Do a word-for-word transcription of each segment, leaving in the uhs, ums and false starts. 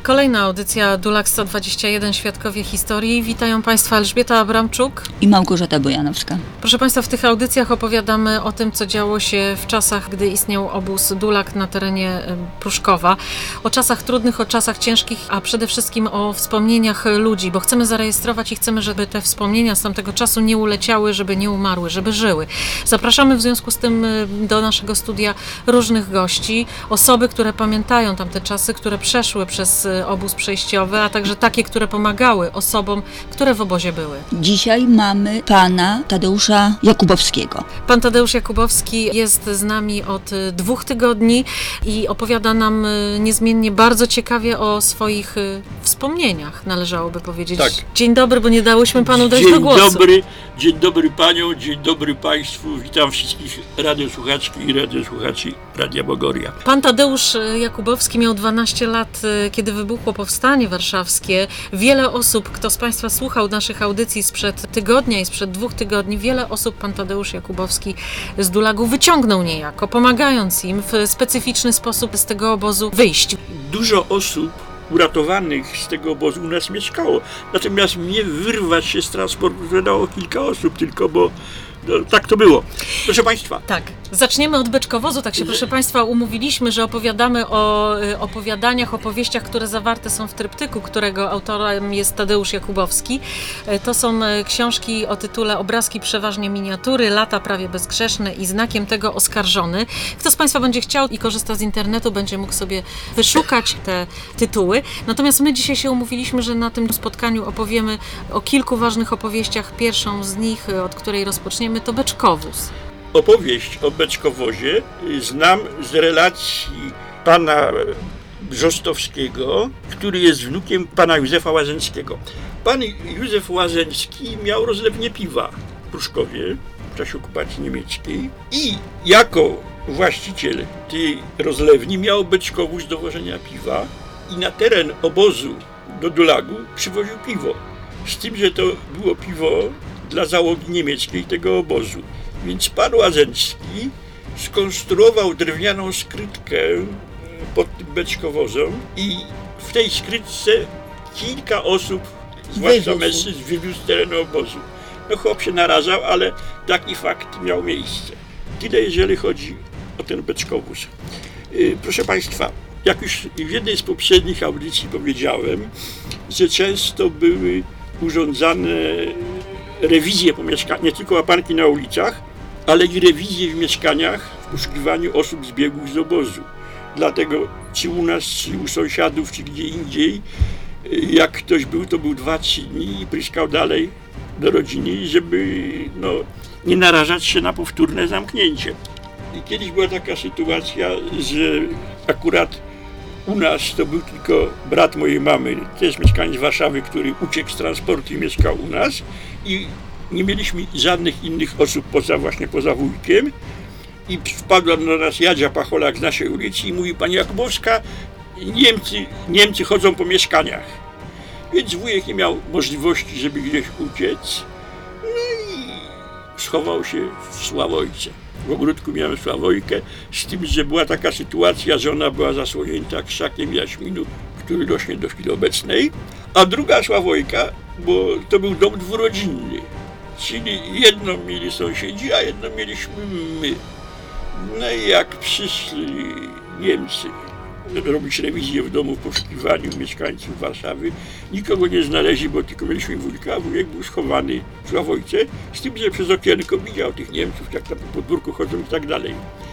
Kolejna audycja Dulak sto dwadzieścia jeden Świadkowie Historii. Witają Państwa Elżbieta Abramczuk i Małgorzata Bojanowska. Proszę Państwa, w tych audycjach opowiadamy o tym, co działo się w czasach, gdy istniał obóz Dulak na terenie Pruszkowa. O czasach trudnych, o czasach ciężkich, a przede wszystkim o wspomnieniach ludzi, bo chcemy zarejestrować i chcemy, żeby te wspomnienia z tamtego czasu nie uleciały, żeby nie umarły, żeby żyły. Zapraszamy w związku z tym do naszego studia różnych gości, osoby, które pamiętają tamte czasy, które przeszły przez obóz przejściowy, a także takie, które pomagały osobom, które w obozie były. Dzisiaj mamy pana Tadeusza Jakubowskiego. Pan Tadeusz Jakubowski jest z nami od dwóch tygodni i opowiada nam niezmiennie bardzo ciekawie o swoich wspomnieniach, należałoby powiedzieć. Tak. Dzień dobry, bo nie dałyśmy panu dojść dzień do głosu. Dzień dobry, dzień dobry paniom, dzień dobry państwu. Witam wszystkich radiosłuchaczki i radiosłuchaczy Radia Bogoria. Pan Tadeusz Jakubowski miał dwanaście lat, kiedy wybuchło Powstanie Warszawskie. Wiele osób, kto z Państwa słuchał naszych audycji sprzed tygodnia i sprzed dwóch tygodni, wiele osób pan Tadeusz Jakubowski z Dulagu wyciągnął niejako, pomagając im w specyficzny sposób z tego obozu wyjść. Dużo osób uratowanych z tego obozu u nas mieszkało. Natomiast mnie wyrwać się z transportu wydało kilka osób tylko, bo no, tak to było. Proszę Państwa. Tak. Zaczniemy od beczkowozu. Tak się, proszę Państwa, umówiliśmy, że opowiadamy o opowiadaniach, opowieściach, które zawarte są w tryptyku, którego autorem jest Tadeusz Jakubowski. To są książki o tytule Obrazki przeważnie miniatury, Lata prawie bezgrzeszne i Znakiem tego oskarżony. Kto z Państwa będzie chciał i korzysta z internetu, będzie mógł sobie wyszukać te tytuły. Natomiast my dzisiaj się umówiliśmy, że na tym spotkaniu opowiemy o kilku ważnych opowieściach. Pierwszą z nich, od której rozpoczniemy, to beczkowóz. Opowieść o beczkowozie znam z relacji pana Brzostowskiego, który jest wnukiem pana Józefa Łazęckiego. Pan Józef Łazęcki miał rozlewnię piwa w Pruszkowie w czasie okupacji niemieckiej i jako właściciel tej rozlewni miał beczkowóz do wożenia piwa i na teren obozu do Dulagu przywoził piwo. Z tym, że to było piwo dla załogi niemieckiej tego obozu. Więc pan Łazęcki skonstruował drewnianą skrytkę pod tym beczkowozem i w tej skrytce kilka osób, zwłaszcza mężczyzn, wywiózł z terenu obozu. No chłop się narażał, ale taki fakt miał miejsce. Tyle, jeżeli chodzi o ten beczkowóz. Proszę Państwa, jak już w jednej z poprzednich audycji powiedziałem, że często były urządzane rewizje po mieszkaniach, nie tylko łapanki na ulicach, ale i rewizje w mieszkaniach w poszukiwaniu osób zbiegłych z obozu. Dlatego czy u nas, czy u sąsiadów, czy gdzie indziej, jak ktoś był, to był dwa, trzy dni i pryskał dalej do rodziny, żeby no, nie narażać się na powtórne zamknięcie. I kiedyś była taka sytuacja, że akurat u nas to był tylko brat mojej mamy, też mieszkaniec Warszawy, który uciekł z transportu i mieszkał u nas i nie mieliśmy żadnych innych osób poza właśnie poza wujkiem i wpadła do nas Jadzia Pacholak z naszej ulicy i mówi: pani Jakubowska, Niemcy, Niemcy chodzą po mieszkaniach. Więc wujek nie miał możliwości, żeby gdzieś uciec, no i schował się w Sławojce. W ogródku miałem Sławojkę, z tym, że była taka sytuacja, że ona była zasłonięta krzakiem jaśminu, który rośnie do chwili obecnej, a druga Sławojka, bo to był dom dwurodzinny, czyli jedną mieli sąsiedzi, a jedną mieliśmy my. No i jak przyszli Niemcy robić rewizję w domu w poszukiwaniu mieszkańców Warszawy, nikogo nie znaleźli, bo tylko mieliśmy wujka, a wujek był schowany w Sławojce, z tym, że przez okienko widział tych Niemców, jak tam po podwórku chodzą i tak dalej.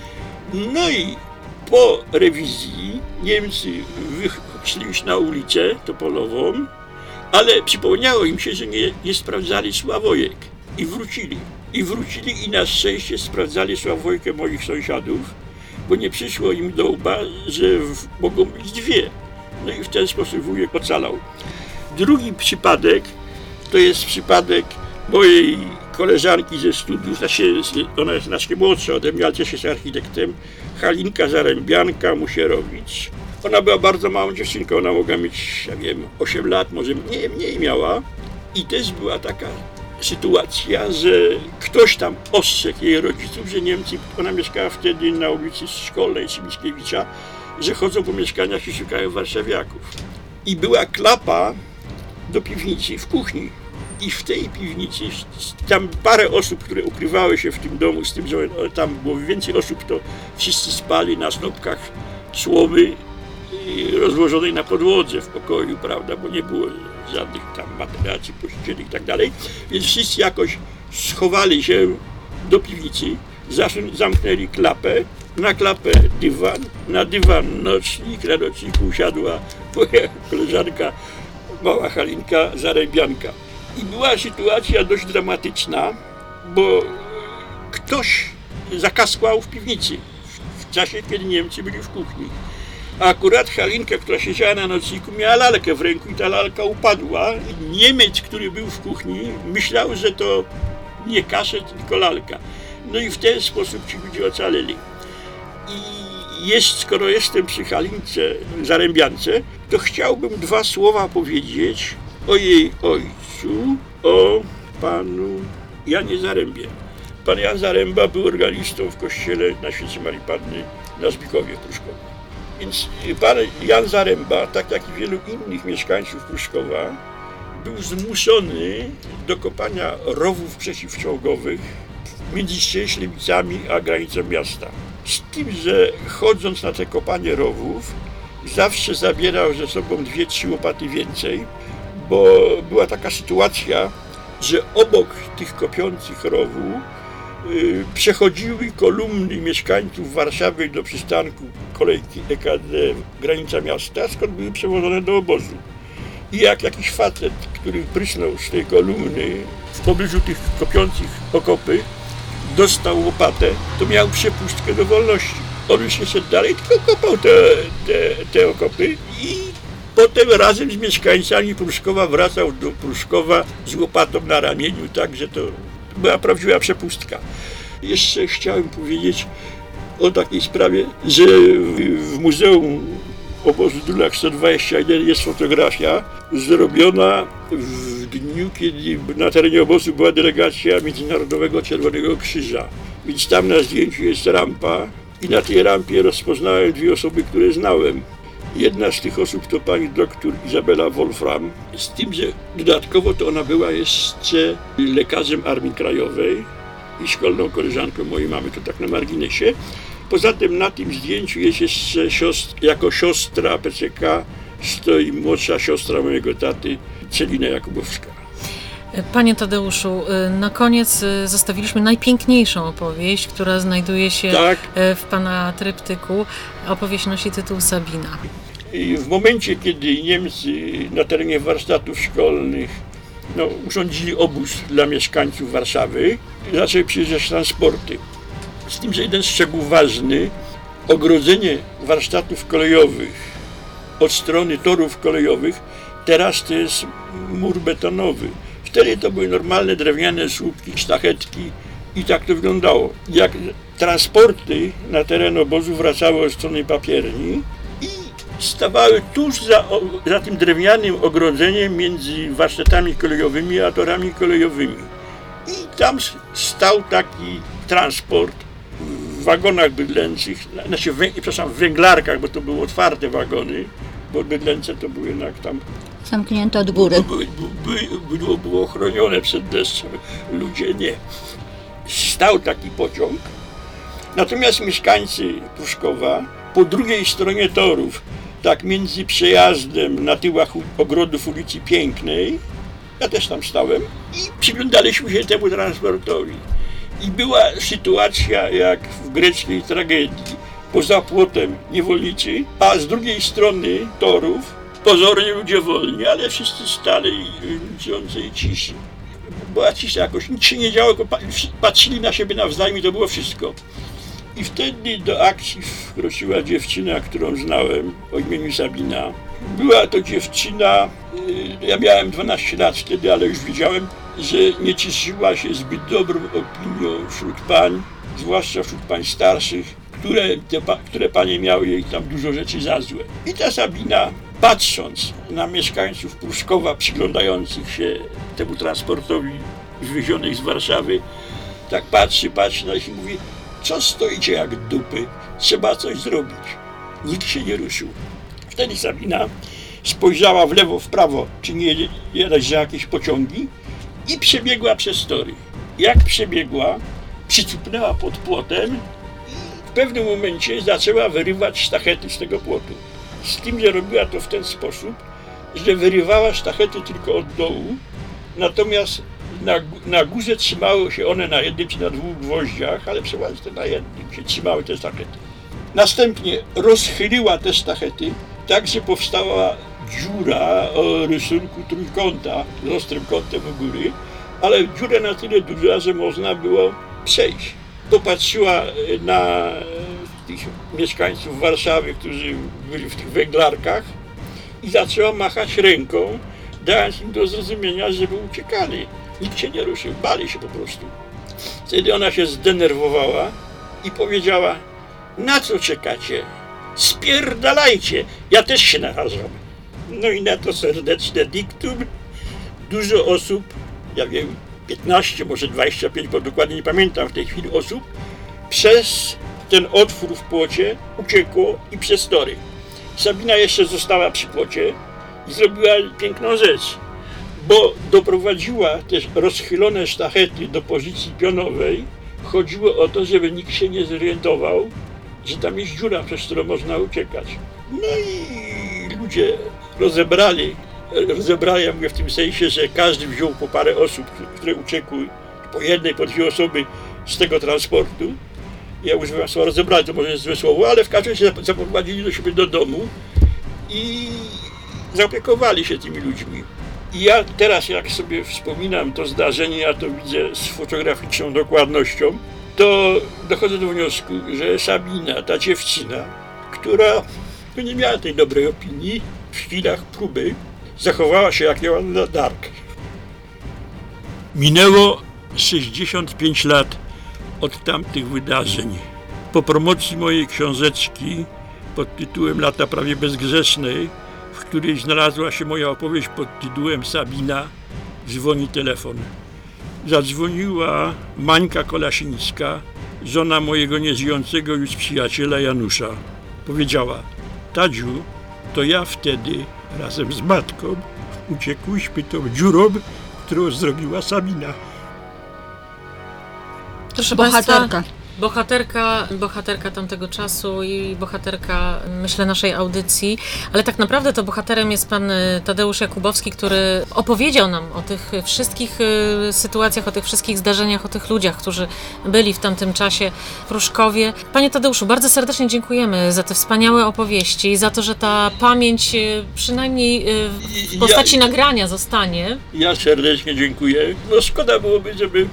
No i po rewizji Niemcy wyszli już na ulicę Topolową, ale przypomniało im się, że nie, nie sprawdzali Sławojek i wrócili. I wrócili i na szczęście sprawdzali Sławojkę moich sąsiadów, bo nie przyszło im do łba, że w, mogą być dwie. No i w ten sposób wujek ocalał. Drugi przypadek to jest przypadek mojej koleżanki ze studiów, znaczy ona jest znacznie młodsza ode mnie, ale też jest architektem, Halinka Zarębianka Musierowicz. Ona była bardzo małą dziewczynką, ona mogła mieć, ja wiem, osiem lat, może mniej, mniej miała. I też była taka sytuacja, że ktoś tam ostrzegł jej rodziców, że Niemcy, ona mieszkała wtedy na ulicy Szkolnej czy Mickiewicza, że chodzą po mieszkaniach i szukają warszawiaków. i była klapa do piwnicy w kuchni. I w tej piwnicy, tam parę osób, które ukrywały się w tym domu, z tym, że tam było więcej osób, to wszyscy spali na snopkach słomy rozłożonej na podłodze w pokoju, prawda, bo nie było żadnych tam materacji pościeli i tak dalej, więc wszyscy jakoś schowali się do piwnicy, zamknęli klapę, na klapę dywan, na dywan nocnik, na nocniku usiadła moja koleżanka, mała Halinka Zarębianka. I była sytuacja dość dramatyczna, bo ktoś zakaskłał w piwnicy w czasie, kiedy Niemcy byli w kuchni. A akurat Halinka, która siedziała na nocniku, miała lalkę w ręku i ta lalka upadła. Niemiec, który był w kuchni, myślał, że to nie kaszet, tylko lalka. No i w ten sposób ci ludzie ocaleli. I jest, skoro jestem przy Halince Zarębiance, to chciałbym dwa słowa powiedzieć o jej ojcu, o panu Janie Zarębie. Pan Jan Zaręba był organistą w kościele na Święcie Marii Panny na Zbikowie Pruszkowie. Więc pan Jan Zaręba, tak jak i wielu innych mieszkańców Pruszkowa, był zmuszony do kopania rowów przeciwczołgowych między Ścieśniewicami a granicą miasta. Z tym, że chodząc na te kopanie rowów, zawsze zabierał ze sobą dwie, trzy łopaty więcej, bo była taka sytuacja, że obok tych kopiących rowu yy, przechodziły kolumny mieszkańców Warszawy do przystanku kolejki E K D granica miasta, skąd były przewożone do obozu. I jak jakiś facet, który prysnął z tej kolumny w pobliżu tych kopiących okopy, dostał łopatę, to miał przepustkę do wolności. On już nie szedł dalej, tylko kopał te, te, te okopy i potem razem z mieszkańcami Pruszkowa wracał do Pruszkowa z łopatą na ramieniu, tak, że to była prawdziwa przepustka. Jeszcze chciałem powiedzieć o takiej sprawie, że w Muzeum Obozu Dulak sto dwadzieścia jeden jest fotografia zrobiona w dniu, kiedy na terenie obozu była delegacja Międzynarodowego Czerwonego Krzyża. Więc tam na zdjęciu jest rampa i na tej rampie rozpoznałem dwie osoby, które znałem. Jedna z tych osób to pani doktor Izabela Wolfram, z tym, że dodatkowo to ona była jeszcze lekarzem Armii Krajowej i szkolną koleżanką mojej mamy, to tak na marginesie. Poza tym na tym zdjęciu jest jeszcze siostra, jako siostra P C K stoi młodsza siostra mojego taty, Celina Jakubowska. Panie Tadeuszu, na koniec zostawiliśmy najpiękniejszą opowieść, która znajduje się tak. w pana tryptyku. Opowieść nosi tytuł Sabina. I w momencie, kiedy Niemcy na terenie warsztatów szkolnych no, urządzili obóz dla mieszkańców Warszawy, zaczęły przyjeżdżać transporty. Z tym, że jeden szczegół ważny, ogrodzenie warsztatów kolejowych od strony torów kolejowych, teraz to jest mur betonowy. Wtedy to były normalne drewniane słupki, sztachetki i tak to wyglądało. Jak transporty na teren obozu wracały od strony Papierni i stawały tuż za, za tym drewnianym ogrodzeniem między warsztatami kolejowymi a torami kolejowymi. I tam stał taki transport w wagonach bydlęcych, znaczy w, przepraszam, w węglarkach, bo to były otwarte wagony, bo bydlęce to były jednak tam zamknięte od góry. By, by, było, było ochronione przed deszczem, ludzie nie. Stał taki pociąg, natomiast mieszkańcy Pruszkowa po drugiej stronie torów, tak między przejazdem na tyłach ogrodów ulicy Pięknej, ja też tam stałem i przyglądaliśmy się temu transportowi. I była sytuacja jak w greckiej tragedii, poza płotem niewolnicy, a z drugiej strony torów pozornie ludzie wolni, ale wszyscy stali w milczącej ciszy. Była cisza jakoś, nic się nie działo, patrzyli na siebie nawzajem i to było wszystko. I wtedy do akcji wkroczyła dziewczyna, którą znałem, o imieniu Sabina. Była to dziewczyna, ja miałem dwanaście lat wtedy, ale już wiedziałem, że nie cieszyła się zbyt dobrą opinią wśród pań, zwłaszcza wśród pań starszych, które, te, które panie miały jej tam dużo rzeczy za złe. I ta Sabina, patrząc na mieszkańców Pruszkowa przyglądających się temu transportowi wywiezionych z Warszawy, tak patrzy, patrzy na nich i mówi: co stoicie jak dupy, trzeba coś zrobić. Nikt się nie ruszył. Wtedy Sabina spojrzała w lewo, w prawo, czy nie jadać za jakieś pociągi i przebiegła przez tory. Jak przebiegła, przycupnęła pod płotem i w pewnym momencie zaczęła wyrywać sztachety z tego płotu. Z tym, że robiła to w ten sposób, że wyrywała sztachety tylko od dołu, natomiast na, na górze trzymały się one na jednym czy na dwóch gwoździach, ale przeważnie na jednym się trzymały te sztachety. Następnie rozchyliła te sztachety, tak że powstała dziura o rysunku trójkąta z ostrym kątem u góry, ale dziura na tyle duża, że można było przejść. Popatrzyła na tych mieszkańców Warszawy, którzy byli w tych węglarkach i zaczęła machać ręką, dając im do zrozumienia, żeby uciekali. Nikt się nie ruszył, bali się po prostu. Wtedy ona się zdenerwowała i powiedziała: na co czekacie? Spierdalajcie, ja też się narażam. No i na to serdeczne diktum dużo osób, ja wiem, piętnaście, może dwadzieścia pięć, bo dokładnie nie pamiętam w tej chwili osób, przez ten otwór w płocie uciekło i przez tory. Sabina jeszcze została przy płocie i zrobiła piękną rzecz, bo doprowadziła też rozchylone sztachety do pozycji pionowej. Chodziło o to, żeby nikt się nie zorientował, że tam jest dziura, przez którą można uciekać. No i ludzie rozebrali, rozebrali, ja mówię w tym sensie, że każdy wziął po parę osób, które uciekły, po jednej, po dwie osoby z tego transportu. Ja używam słowa rozebrali, to może jest złe słowo, ale w każdym razie zaprowadzili do siebie do domu i zaopiekowali się tymi ludźmi. I ja teraz, jak sobie wspominam to zdarzenie, ja to widzę z fotograficzną dokładnością, to dochodzę do wniosku, że Sabina, ta dziewczyna, która nie miała tej dobrej opinii, w chwilach próby zachowała się jak Joanna d'Arc. Minęło sześćdziesiąt pięć lat od tamtych wydarzeń. Po promocji mojej książeczki pod tytułem Lata prawie bezgrzesznej, w której znalazła się moja opowieść pod tytułem Sabina, dzwoni telefon. Zadzwoniła Mańka Kolasińska, żona mojego nieżyjącego już przyjaciela Janusza. Powiedziała: Tadziu, to ja wtedy razem z matką uciekłyśmy tą dziurą, którą zrobiła Sabina. Proszę Bohaterka. Państwa, bohaterka, bohaterka tamtego czasu i bohaterka, myślę, naszej audycji, ale tak naprawdę to bohaterem jest pan Tadeusz Jakubowski, który opowiedział nam o tych wszystkich sytuacjach, o tych wszystkich zdarzeniach, o tych ludziach, którzy byli w tamtym czasie w Pruszkowie. Panie Tadeuszu, bardzo serdecznie dziękujemy za te wspaniałe opowieści i za to, że ta pamięć przynajmniej w postaci ja, nagrania zostanie. Ja serdecznie dziękuję. No szkoda byłoby, żeby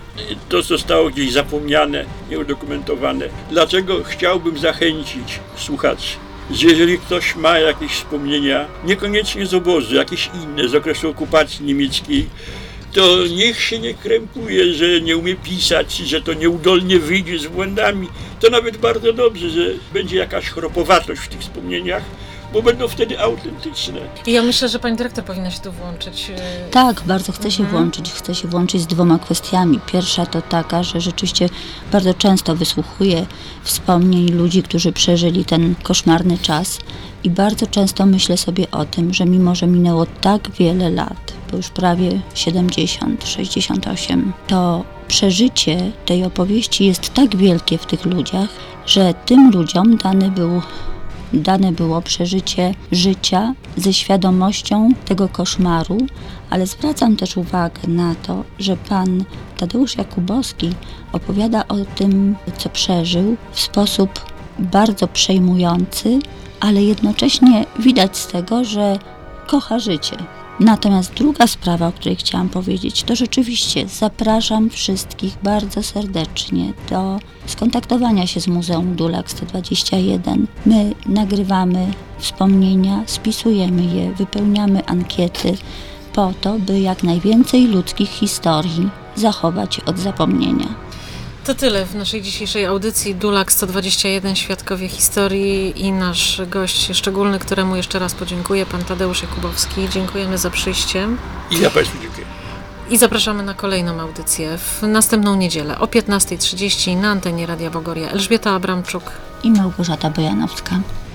to zostało gdzieś zapomniane, nieudokumentowane. Dlaczego chciałbym zachęcić słuchaczy, że jeżeli ktoś ma jakieś wspomnienia, niekoniecznie z obozu, jakieś inne, z okresu okupacji niemieckiej, to niech się nie krępuje, że nie umie pisać, że to nieudolnie wyjdzie z błędami. To nawet bardzo dobrze, że będzie jakaś chropowatość w tych wspomnieniach, bo będą wtedy autentyczne. I ja myślę, że pani dyrektor powinna się tu włączyć. Tak, bardzo chcę się mhm. włączyć. Chcę się włączyć z dwoma kwestiami. Pierwsza to taka, że rzeczywiście bardzo często wysłuchuję wspomnień ludzi, którzy przeżyli ten koszmarny czas i bardzo często myślę sobie o tym, że mimo, że minęło tak wiele lat, bo już prawie siedemdziesiąt, sześćdziesiąt osiem, to przeżycie tej opowieści jest tak wielkie w tych ludziach, że tym ludziom dany był Dane było przeżycie życia ze świadomością tego koszmaru, ale zwracam też uwagę na to, że pan Tadeusz Jakubowski opowiada o tym, co przeżył w sposób bardzo przejmujący, ale jednocześnie widać z tego, że kocha życie. Natomiast druga sprawa, o której chciałam powiedzieć, to rzeczywiście zapraszam wszystkich bardzo serdecznie do skontaktowania się z Muzeum Dulak sto dwadzieścia jeden. My nagrywamy wspomnienia, spisujemy je, wypełniamy ankiety po to, by jak najwięcej ludzkich historii zachować od zapomnienia. To tyle w naszej dzisiejszej audycji Dulak sto dwadzieścia jeden, Świadkowie Historii i nasz gość szczególny, któremu jeszcze raz podziękuję, pan Tadeusz Jakubowski. Dziękujemy za przyjście. I ja Państwu dziękuję. I zapraszamy na kolejną audycję w następną niedzielę o piętnasta trzydzieści na antenie Radia Bogoria. Elżbieta Abramczuk i Małgorzata Bojanowska.